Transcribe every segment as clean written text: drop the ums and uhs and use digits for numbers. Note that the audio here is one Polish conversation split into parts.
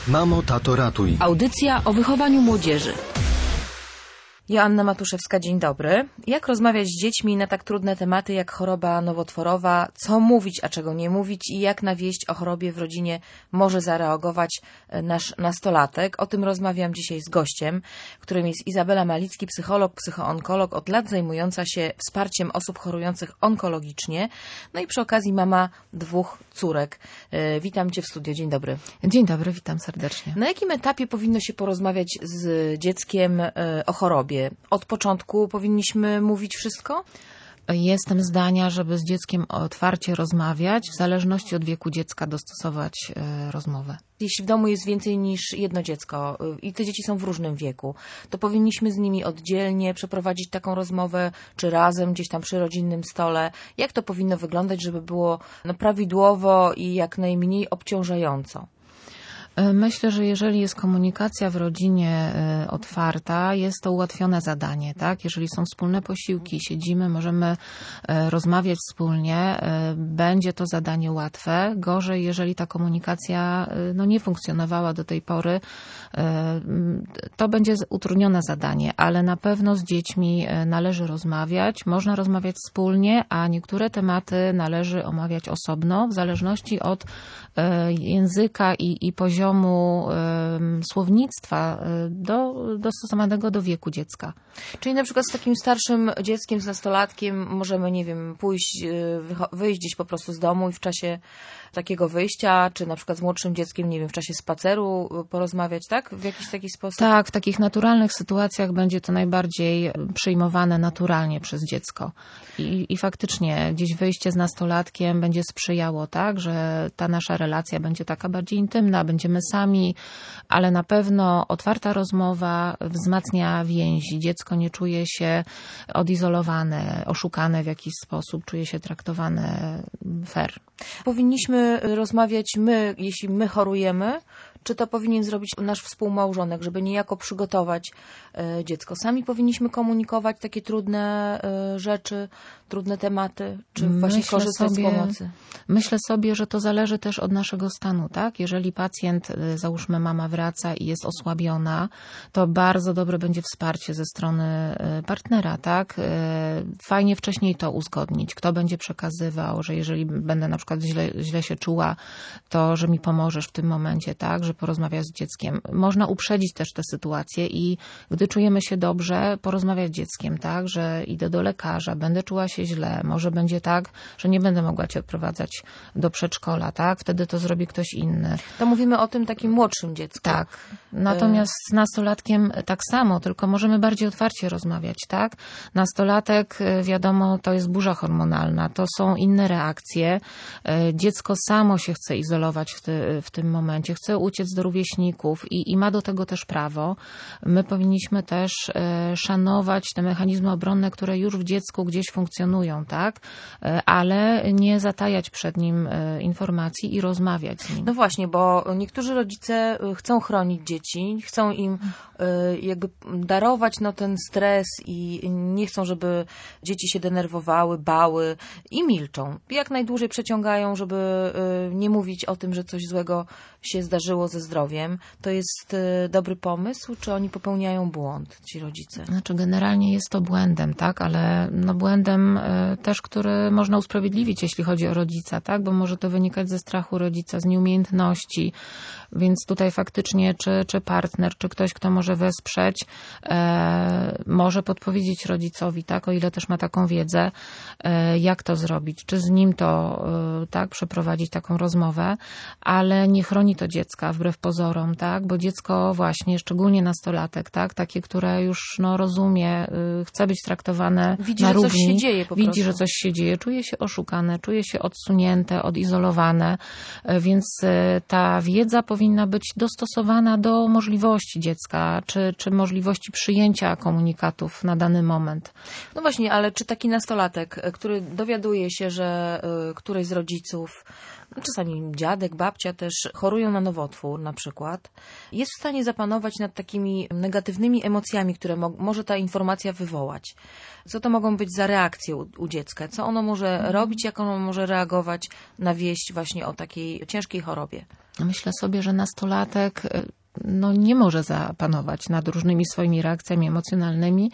Mamo, tato, ratuj. Audycja o wychowaniu młodzieży. Joanna Matuszewska, dzień dobry. Jak rozmawiać z dziećmi na tak trudne tematy jak choroba nowotworowa, co mówić, a czego nie mówić i jak na wieść o chorobie w rodzinie może zareagować nasz nastolatek? O tym rozmawiam dzisiaj z gościem, którym jest Izabela Malicki, psycholog, psychoonkolog, od lat zajmująca się wsparciem osób chorujących onkologicznie, no i przy okazji mama 2 córek. Witam Cię w studio, dzień dobry. Dzień dobry, witam serdecznie. Na jakim etapie powinno się porozmawiać z dzieckiem o chorobie? Od początku powinniśmy mówić wszystko? Jestem zdania, żeby z dzieckiem otwarcie rozmawiać, w zależności od wieku dziecka dostosować rozmowę. Jeśli w domu jest więcej niż jedno dziecko i te dzieci są w różnym wieku, to powinniśmy z nimi oddzielnie przeprowadzić taką rozmowę, czy razem gdzieś tam przy rodzinnym stole. Jak to powinno wyglądać, żeby było prawidłowo i jak najmniej obciążająco? Myślę, że jeżeli jest komunikacja w rodzinie otwarta, jest to ułatwione zadanie, tak? Jeżeli są wspólne posiłki, siedzimy, możemy rozmawiać wspólnie, będzie to zadanie łatwe. Gorzej, jeżeli ta komunikacja nie funkcjonowała do tej pory, to będzie utrudnione zadanie, ale na pewno z dziećmi należy rozmawiać, można rozmawiać wspólnie, a niektóre tematy należy omawiać osobno, w zależności od języka i poziomu słownictwa dostosowanego do wieku dziecka. Czyli na przykład z takim starszym dzieckiem, z nastolatkiem możemy, nie wiem, pójść, wyjść gdzieś po prostu z domu i w czasie takiego wyjścia, czy na przykład z młodszym dzieckiem, nie wiem, w czasie spaceru porozmawiać, tak? W jakiś taki sposób? Tak, w takich naturalnych sytuacjach będzie to najbardziej przyjmowane naturalnie przez dziecko. I faktycznie gdzieś wyjście z nastolatkiem będzie sprzyjało, tak, że ta nasza relacja będzie taka bardziej intymna, będziemy sami, ale na pewno otwarta rozmowa wzmacnia więzi. Dziecko nie czuje się odizolowane, oszukane w jakiś sposób, czuje się traktowane fair. Powinniśmy rozmawiać jeśli my chorujemy, czy to powinien zrobić nasz współmałżonek, żeby niejako przygotować dziecko? Sami powinniśmy komunikować takie trudne rzeczy, trudne tematy, czy właśnie korzystać z pomocy? Myślę sobie, że to zależy też od naszego stanu, tak? Jeżeli pacjent, załóżmy mama wraca i jest osłabiona, to bardzo dobre będzie wsparcie ze strony partnera, tak? Fajnie wcześniej to uzgodnić. Kto będzie przekazywał, że jeżeli będę na przykład źle się czuła, to że mi pomożesz w tym momencie, tak? Że porozmawiać z dzieckiem. Można uprzedzić też tę sytuację i gdy czujemy się dobrze, porozmawiać z dzieckiem, tak? Że idę do lekarza, będę czuła się źle, może będzie tak, że nie będę mogła Cię odprowadzać do przedszkola, tak? Wtedy to zrobi ktoś inny. To mówimy o tym takim młodszym dziecku. Tak. Natomiast z nastolatkiem tak samo, tylko możemy bardziej otwarcie rozmawiać, tak? Nastolatek, wiadomo, to jest burza hormonalna, to są inne reakcje. Dziecko samo się chce izolować w tym momencie, chce uciec do rówieśników i ma do tego też prawo. My powinniśmy też szanować te mechanizmy obronne, które już w dziecku gdzieś funkcjonują, tak? Ale nie zatajać przed nim informacji i rozmawiać z nim. No właśnie, bo niektórzy rodzice chcą chronić dzieci, chcą im jakby darować ten stres i nie chcą, żeby dzieci się denerwowały, bały i milczą. Jak najdłużej przeciągają, żeby nie mówić o tym, że coś złego się zdarzyło ze zdrowiem. To jest dobry pomysł, czy oni popełniają błąd, ci rodzice? Znaczy generalnie jest to błędem, tak, ale błędem też, który można usprawiedliwić, jeśli chodzi o rodzica, tak, bo może to wynikać ze strachu rodzica, z nieumiejętności, więc tutaj faktycznie czy partner, czy ktoś, kto może wesprzeć, może podpowiedzieć rodzicowi, tak, o ile też ma taką wiedzę, jak to zrobić, czy z nim to tak przeprowadzić taką rozmowę, ale nie chroni to dziecka wbrew pozorom, tak, bo dziecko właśnie, szczególnie nastolatek, tak, takie, które już rozumie, chce być traktowane widzi, na równi, że coś się dzieje po prostu. Widzi, że coś się dzieje, czuje się oszukane, czuje się odsunięte, odizolowane, więc ta wiedza powinna być dostosowana do możliwości dziecka, czy możliwości przyjęcia komunikatów na dany moment. No właśnie, ale czy taki nastolatek, który dowiaduje się, że któryś z rodziców czasami dziadek, babcia też chorują na nowotwór na przykład, jest w stanie zapanować nad takimi negatywnymi emocjami, które może ta informacja wywołać. Co to mogą być za reakcje u dziecka? Co ono może robić, jak ono może reagować na wieść właśnie o takiej ciężkiej chorobie? Myślę sobie, że nastolatek nie może zapanować nad różnymi swoimi reakcjami emocjonalnymi.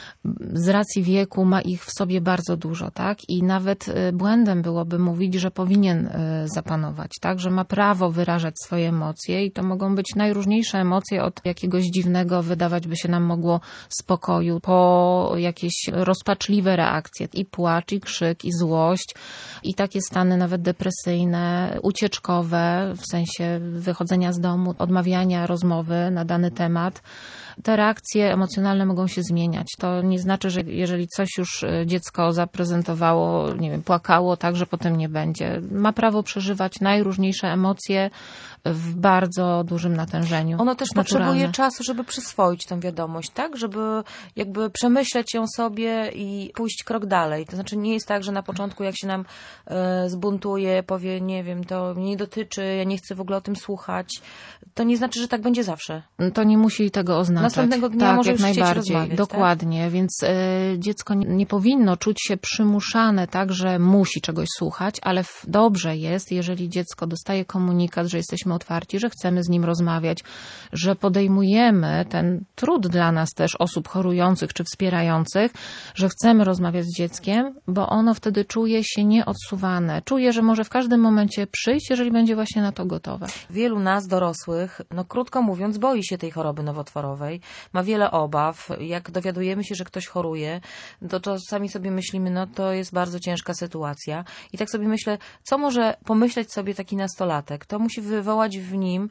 Z racji wieku ma ich w sobie bardzo dużo, tak? I nawet błędem byłoby mówić, że powinien zapanować, tak? Że ma prawo wyrażać swoje emocje i to mogą być najróżniejsze emocje od jakiegoś dziwnego, wydawać by się nam mogło spokoju, po jakieś rozpaczliwe reakcje i płacz, i krzyk, i złość, i takie stany nawet depresyjne, ucieczkowe, w sensie wychodzenia z domu, odmawiania rozmowy na dany temat. Te reakcje emocjonalne mogą się zmieniać. To nie znaczy, że jeżeli coś już dziecko zaprezentowało, nie wiem, płakało, tak, że potem nie będzie. Ma prawo przeżywać najróżniejsze emocje w bardzo dużym natężeniu. Ono też potrzebuje czasu, żeby przyswoić tę wiadomość, tak? Żeby jakby przemyśleć ją sobie i pójść krok dalej. To znaczy nie jest tak, że na początku jak się nam zbuntuje, powie, nie wiem, to mnie nie dotyczy, ja nie chcę w ogóle o tym słuchać. To nie znaczy, że tak będzie zawsze. To nie musi tego oznaczać. Następnego dnia może już chcieć rozmawiać. Dokładnie, tak? Więc dziecko nie powinno czuć się przymuszane, tak, że musi czegoś słuchać, ale dobrze jest, jeżeli dziecko dostaje komunikat, że jesteśmy otwarci, że chcemy z nim rozmawiać, że podejmujemy ten trud dla nas też osób chorujących czy wspierających, że chcemy rozmawiać z dzieckiem, bo ono wtedy czuje się nieodsuwane. Czuje, że może w każdym momencie przyjść, jeżeli będzie właśnie na to gotowe. Wielu nas dorosłych, krótko mówiąc, boi się tej choroby nowotworowej, ma wiele obaw. Jak dowiadujemy się, że ktoś choruje, to czasami sobie myślimy, to jest bardzo ciężka sytuacja. I tak sobie myślę, co może pomyśleć sobie taki nastolatek? To musi wywołać w nim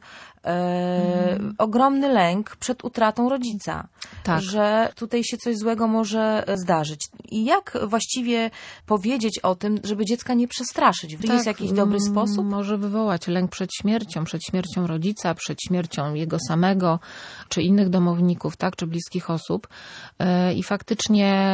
ogromny lęk przed utratą rodzica. Tak. Że tutaj się coś złego może zdarzyć. I jak właściwie powiedzieć o tym, żeby dziecka nie przestraszyć? Tak, jest jakiś dobry sposób? Może wywołać lęk przed śmiercią rodzica, przed śmiercią jego samego, czy innych domowników, tak, czy bliskich osób. I faktycznie,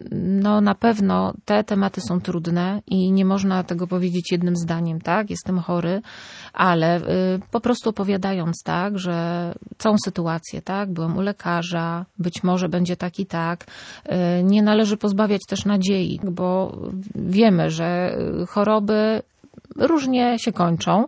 na pewno te tematy są trudne i nie można tego powiedzieć jednym zdaniem, tak, jestem chory, ale po prostu opowiadając, tak, że całą sytuację, tak, byłem u lekarza, być może będzie tak i tak. Nie należy pozbawiać też nadziei, bo wiemy, że choroby różnie się kończą.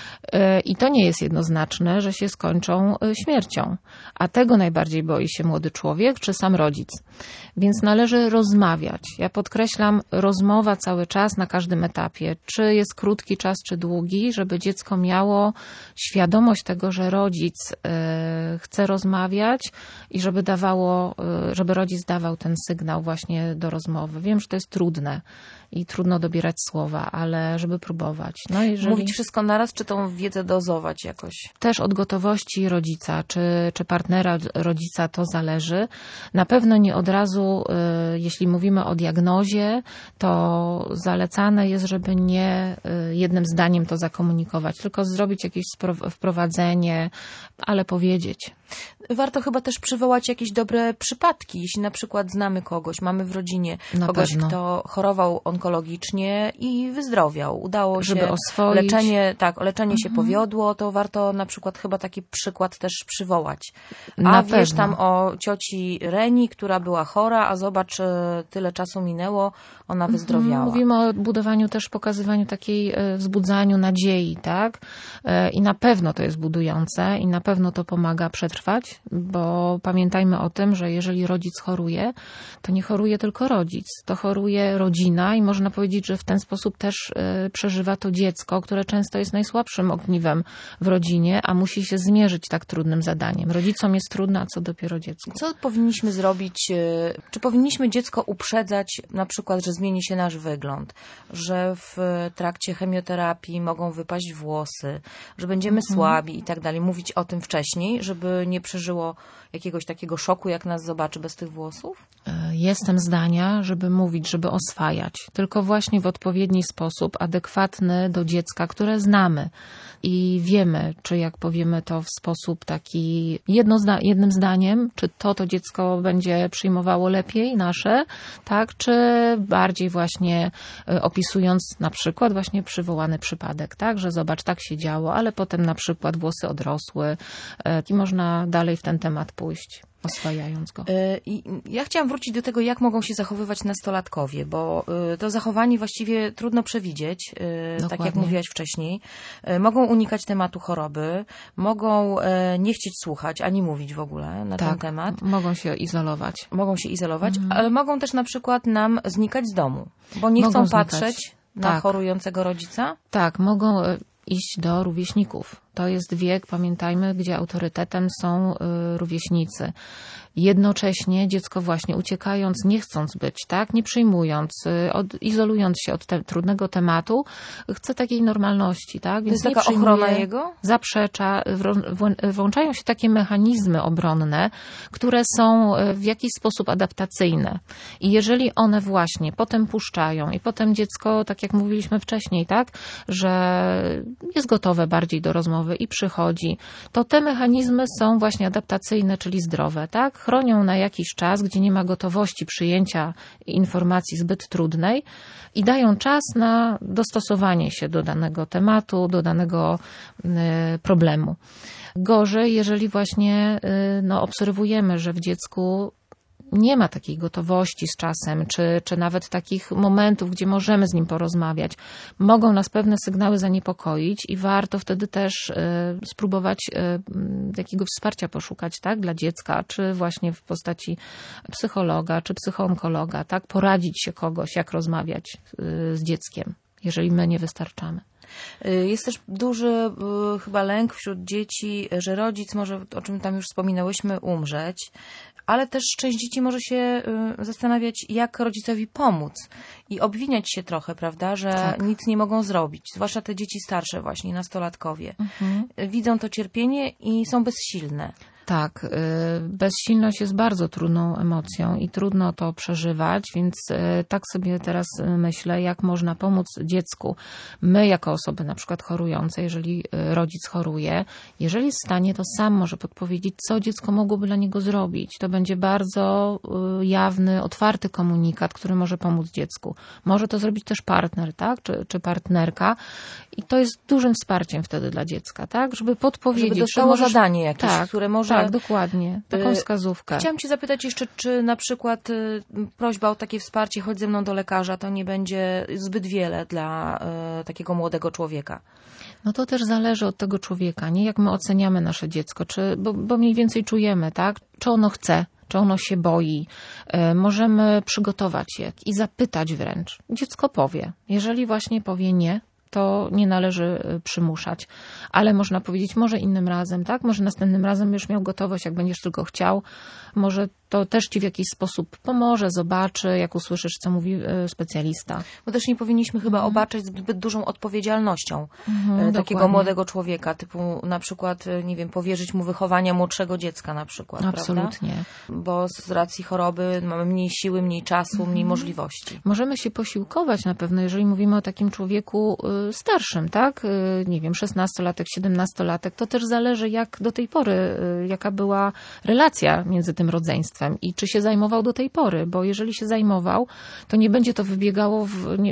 I to nie jest jednoznaczne, że się skończą śmiercią. A tego najbardziej boi się młody człowiek czy sam rodzic. Więc należy rozmawiać. Ja podkreślam, rozmowa cały czas na każdym etapie. Czy jest krótki czas, czy długi, żeby dziecko miało świadomość tego, że rodzic chce rozmawiać i żeby rodzic dawał ten sygnał właśnie do rozmowy. Wiem, że to jest trudne i trudno dobierać słowa, ale żeby próbować. Mówić wszystko naraz, czy tą wiedzę dozować jakoś? Też od gotowości rodzica, czy partnera rodzica to zależy. Na pewno nie od razu, jeśli mówimy o diagnozie, to zalecane jest, żeby nie jednym zdaniem to zakomunikować, tylko zrobić jakieś wprowadzenie, ale powiedzieć. Warto chyba też przywołać jakieś dobre przypadki. Jeśli na przykład znamy kogoś, mamy w rodzinie kogoś, kto chorował onkologicznie i wyzdrowiał. Udało się, żeby oswoić. Leczenie się powiodło, to warto na przykład chyba taki przykład też przywołać. Wiesz tam o cioci Reni, która była chora, a zobacz, tyle czasu minęło, ona wyzdrowiała. Mówimy o budowaniu też, pokazywaniu takiej, wzbudzaniu nadziei, tak? I na pewno to jest budujące i na pewno to pomaga przetrwać, bo pamiętajmy o tym, że jeżeli rodzic choruje, to nie choruje tylko rodzic, to choruje rodzina i można powiedzieć, że w ten sposób też przeżywa to dziecko, które często jest najsłabszym ogniwem w rodzinie, a musi się zmierzyć tak trudnym zadaniem. Rodzicom jest trudno, a co dopiero dziecku. Co powinniśmy zrobić? Czy powinniśmy dziecko uprzedzać, na przykład, że zmieni się nasz wygląd, że w trakcie chemioterapii mogą wypaść włosy, że będziemy słabi i tak dalej. Mówić o tym wcześniej, żeby nie przeżyło jakiegoś takiego szoku, jak nas zobaczy bez tych włosów? Jestem zdania, żeby mówić, żeby oswajać, tylko właśnie w odpowiedni sposób, adekwatny do dziecka, które znamy i wiemy, czy jak powiemy to w sposób taki jednym zdaniem, czy to dziecko będzie przyjmowało lepiej nasze, tak, czy bardziej właśnie opisując na przykład właśnie przywołany przypadek, tak, że zobacz, tak się działo, ale potem na przykład włosy odrosły i można dalej w ten temat pójść, oswajając go. I ja chciałam wrócić do tego, jak mogą się zachowywać nastolatkowie, bo to zachowanie właściwie trudno przewidzieć, tak jak mówiłaś wcześniej. Mogą unikać tematu choroby, mogą nie chcieć słuchać, ani mówić w ogóle na ten temat. Mogą się izolować. Ale mogą też na przykład nam znikać z domu, bo nie chcą patrzeć na chorującego rodzica. Tak, mogą iść do rówieśników. To jest wiek, pamiętajmy, gdzie autorytetem są rówieśnicy. Jednocześnie dziecko właśnie uciekając, nie chcąc być, tak, nie przyjmując, izolując się od trudnego tematu, chce takiej normalności, tak? Więc to jest taka ochrona jego? Zaprzecza, włączają się takie mechanizmy obronne, które są w jakiś sposób adaptacyjne. I jeżeli one właśnie potem puszczają i potem dziecko, tak jak mówiliśmy wcześniej, tak, że jest gotowe bardziej do rozmowy i przychodzi, to te mechanizmy są właśnie adaptacyjne, czyli zdrowe, tak? Chronią na jakiś czas, gdzie nie ma gotowości przyjęcia informacji zbyt trudnej i dają czas na dostosowanie się do danego tematu, do danego problemu. Gorzej, jeżeli właśnie obserwujemy, że w dziecku nie ma takiej gotowości z czasem, czy nawet takich momentów, gdzie możemy z nim porozmawiać. Mogą nas pewne sygnały zaniepokoić i warto wtedy też spróbować jakiego wsparcia poszukać, tak, dla dziecka, czy właśnie w postaci psychologa, czy psychoonkologa, tak, poradzić się kogoś, jak rozmawiać z dzieckiem, jeżeli my nie wystarczamy. Jest też duży chyba lęk wśród dzieci, że rodzic może, o czym tam już wspominałyśmy, umrzeć, ale też część dzieci może się zastanawiać, jak rodzicowi pomóc i obwiniać się trochę, prawda, że nic nie mogą zrobić, zwłaszcza te dzieci starsze właśnie, nastolatkowie. Widzą to cierpienie i są bezsilne. Tak, bezsilność jest bardzo trudną emocją i trudno to przeżywać, więc tak sobie teraz myślę, jak można pomóc dziecku. My jako osoby na przykład chorujące, jeżeli rodzic choruje, jeżeli jest w stanie, to sam może podpowiedzieć, co dziecko mogłoby dla niego zrobić. To będzie bardzo jawny, otwarty komunikat, który może pomóc dziecku. Może to zrobić też partner, tak, czy partnerka i to jest dużym wsparciem wtedy dla dziecka, tak, żeby podpowiedzieć. Żeby dostało zadanie jakieś, które może... Tak, dokładnie. Taką wskazówkę. Chciałam Cię zapytać jeszcze, czy na przykład prośba o takie wsparcie, chodź ze mną do lekarza, to nie będzie zbyt wiele dla takiego młodego człowieka? No to też zależy od tego człowieka, nie? Jak my oceniamy nasze dziecko, bo mniej więcej czujemy, tak? Czy ono chce, czy ono się boi. Możemy przygotować je i zapytać wręcz. Dziecko powie. Jeżeli właśnie powie nie, to nie należy przymuszać. Ale można powiedzieć, może innym razem, tak? Może następnym razem już miał gotowość, jak będziesz tylko chciał. Może to też Ci w jakiś sposób pomoże, zobaczy, jak usłyszysz, co mówi specjalista. Bo też nie powinniśmy chyba obarczać zbyt dużą odpowiedzialnością takiego dokładnie. młodego człowieka, typu na przykład, nie wiem, powierzyć mu wychowania młodszego dziecka na przykład, absolutnie. Prawda? Bo z racji choroby mamy mniej siły, mniej czasu, mniej możliwości. Możemy się posiłkować na pewno, jeżeli mówimy o takim człowieku starszym, tak? Nie wiem, 16-latek, 17-latek, to też zależy, jak do tej pory, jaka była relacja między tym rodzeństwem i czy się zajmował do tej pory, bo jeżeli się zajmował, to nie będzie to wybiegało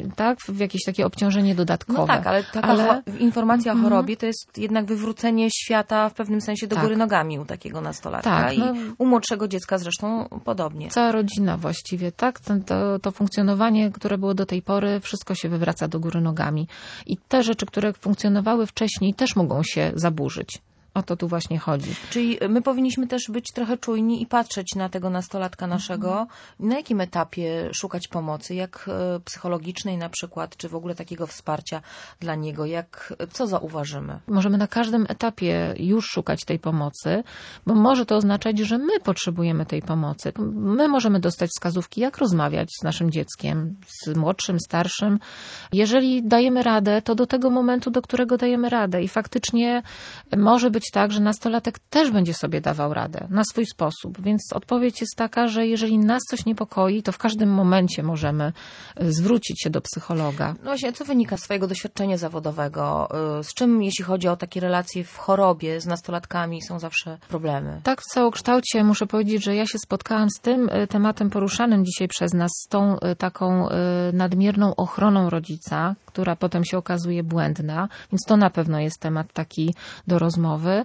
w jakieś takie obciążenie dodatkowe. No tak, ale taka informacja o chorobie to jest jednak wywrócenie świata w pewnym sensie do góry nogami u takiego nastolatka. Tak, i u młodszego dziecka zresztą podobnie. Cała rodzina właściwie, tak? To funkcjonowanie, które było do tej pory, wszystko się wywraca do góry nogami. I te rzeczy, które funkcjonowały wcześniej, też mogą się zaburzyć. O to tu właśnie chodzi. Czyli my powinniśmy też być trochę czujni i patrzeć na tego nastolatka naszego. Na jakim etapie szukać pomocy? Jak psychologicznej na przykład, czy w ogóle takiego wsparcia dla niego? Co zauważymy? Możemy na każdym etapie już szukać tej pomocy, bo może to oznaczać, że my potrzebujemy tej pomocy. My możemy dostać wskazówki, jak rozmawiać z naszym dzieckiem, z młodszym, starszym. Jeżeli dajemy radę, to do tego momentu, do którego dajemy radę. I faktycznie może być być tak, że nastolatek też będzie sobie dawał radę na swój sposób. Więc odpowiedź jest taka, że jeżeli nas coś niepokoi, to w każdym momencie możemy zwrócić się do psychologa. No właśnie, co wynika z swojego doświadczenia zawodowego? Z czym, jeśli chodzi o takie relacje w chorobie z nastolatkami, są zawsze problemy? Tak, w całokształcie muszę powiedzieć, że ja się spotkałam z tym tematem poruszanym dzisiaj przez nas, z tą taką nadmierną ochroną rodzica, która potem się okazuje błędna, więc to na pewno jest temat taki do rozmowy.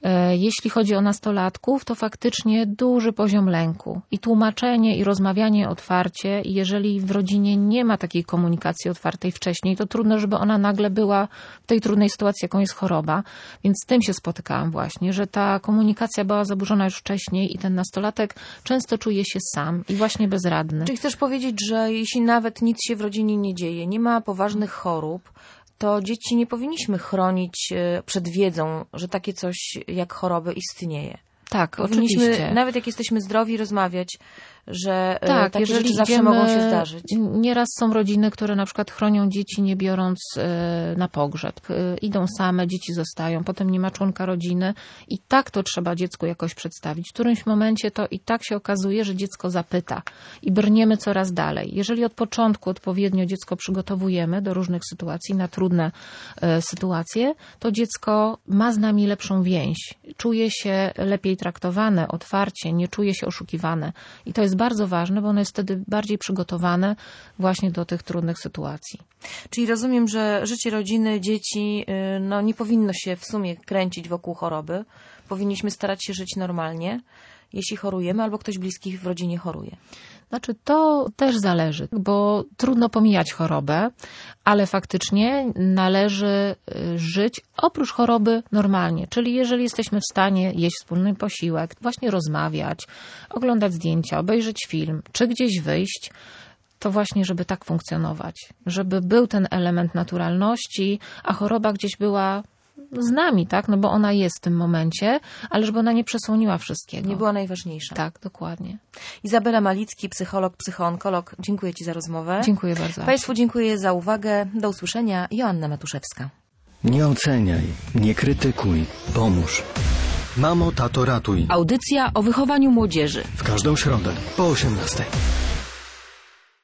Jeśli chodzi o nastolatków, to faktycznie duży poziom lęku i tłumaczenie i rozmawianie otwarcie. I jeżeli w rodzinie nie ma takiej komunikacji otwartej wcześniej, to trudno, żeby ona nagle była w tej trudnej sytuacji, jaką jest choroba. Więc z tym się spotykałam właśnie, że ta komunikacja była zaburzona już wcześniej i ten nastolatek często czuje się sam i właśnie bezradny. Czyli chcesz powiedzieć, że jeśli nawet nic się w rodzinie nie dzieje, nie ma poważnych chorób, to dzieci nie powinniśmy chronić przed wiedzą, że takie coś jak choroby istnieje. Tak, Powinniśmy, oczywiście. nawet jak jesteśmy zdrowi, rozmawiać, że Tak, takie jeżeli rzeczy zawsze idziemy, mogą się zdarzyć. Nieraz są rodziny, które na przykład chronią dzieci, nie biorąc na pogrzeb. Idą same, dzieci zostają, potem nie ma członka rodziny i tak to trzeba dziecku jakoś przedstawić. W którymś momencie to i tak się okazuje, że dziecko zapyta i brniemy coraz dalej. Jeżeli od początku odpowiednio dziecko przygotowujemy do różnych sytuacji, na trudne sytuacje, to dziecko ma z nami lepszą więź. Czuje się lepiej traktowane, otwarcie, nie czuje się oszukiwane. I to jest bardzo ważne, bo ono jest wtedy bardziej przygotowane właśnie do tych trudnych sytuacji. Czyli rozumiem, że życie rodziny, dzieci nie powinno się w sumie kręcić wokół choroby. Powinniśmy starać się żyć normalnie, jeśli chorujemy albo ktoś bliski w rodzinie choruje. Znaczy to też zależy, bo trudno pomijać chorobę, ale faktycznie należy żyć oprócz choroby normalnie. Czyli jeżeli jesteśmy w stanie jeść wspólny posiłek, właśnie rozmawiać, oglądać zdjęcia, obejrzeć film, czy gdzieś wyjść, to właśnie, żeby tak funkcjonować. Żeby był ten element naturalności, a choroba gdzieś była z nami, tak? No bo ona jest w tym momencie, ale żeby ona nie przesłoniła wszystkiego. Nie była najważniejsza. Tak, dokładnie. Izabela Malicki, psycholog, psychoonkolog. Dziękuję Ci za rozmowę. Dziękuję bardzo. Państwu dziękuję za uwagę. Do usłyszenia. Joanna Matuszewska. Nie oceniaj, nie krytykuj, pomóż. Mamo, tato, ratuj. Audycja o wychowaniu młodzieży. W każdą środę po 18:00.